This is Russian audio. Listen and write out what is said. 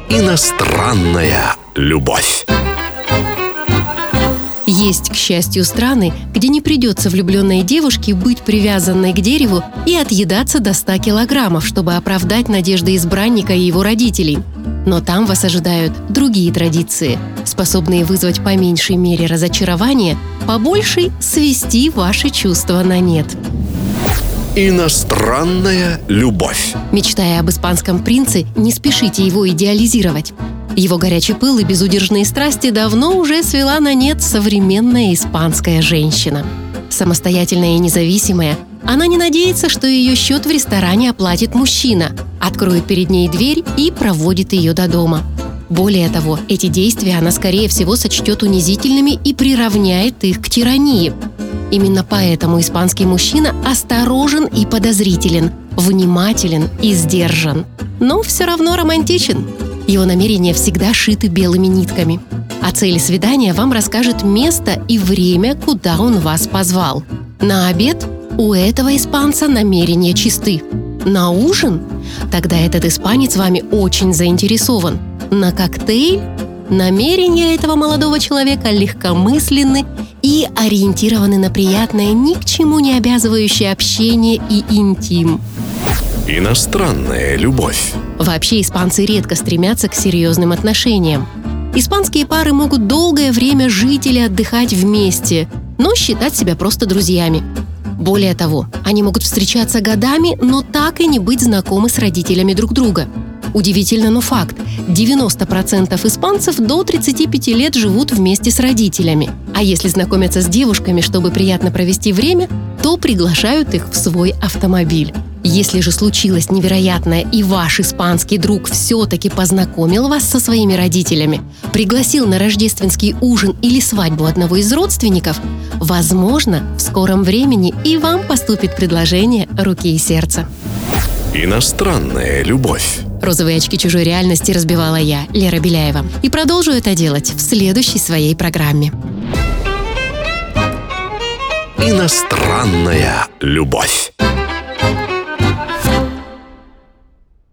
Иностранная любовь. Есть, к счастью, страны, где не придется влюбленной девушке быть привязанной к дереву и отъедаться до 100 килограммов, чтобы оправдать надежды избранника и его родителей. Но там вас ожидают другие традиции, способные вызвать по меньшей мере разочарование, по большей свести ваши чувства на нет. Иностранная любовь. Мечтая об испанском принце, не спешите его идеализировать. Его горячий пыл и безудержные страсти давно уже свела на нет современная испанская женщина. Самостоятельная и независимая, она не надеется, что ее счет в ресторане оплатит мужчина, откроет перед ней дверь и проводит ее до дома. Более того, эти действия она, скорее всего, сочтет унизительными и приравняет их к тирании. Именно поэтому испанский мужчина осторожен и подозрителен, внимателен и сдержан, но все равно романтичен. Его намерения всегда шиты белыми нитками. О цели свидания вам расскажет место и время, куда он вас позвал. На обед? У этого испанца намерения чисты. На ужин? Тогда этот испанец вами очень заинтересован. На коктейль? Намерения этого молодого человека легкомысленны и ориентированы на приятное, ни к чему не обязывающее общение и интим. Иностранная любовь. Вообще, испанцы редко стремятся к серьезным отношениям. Испанские пары могут долгое время жить или отдыхать вместе, но считать себя просто друзьями. Более того, они могут встречаться годами, но так и не быть знакомы с родителями друг друга. Удивительно, но факт. 90% испанцев до 35 лет живут вместе с родителями. А если знакомятся с девушками, чтобы приятно провести время, то приглашают их в свой автомобиль. Если же случилось невероятное, и ваш испанский друг все-таки познакомил вас со своими родителями, пригласил на рождественский ужин или свадьбу одного из родственников, возможно, в скором времени и вам поступит предложение руки и сердца. Иностранная любовь. Розовые очки чужой реальности разбивала я, Лера Беляева. И продолжу это делать в следующей своей программе. Иностранная любовь.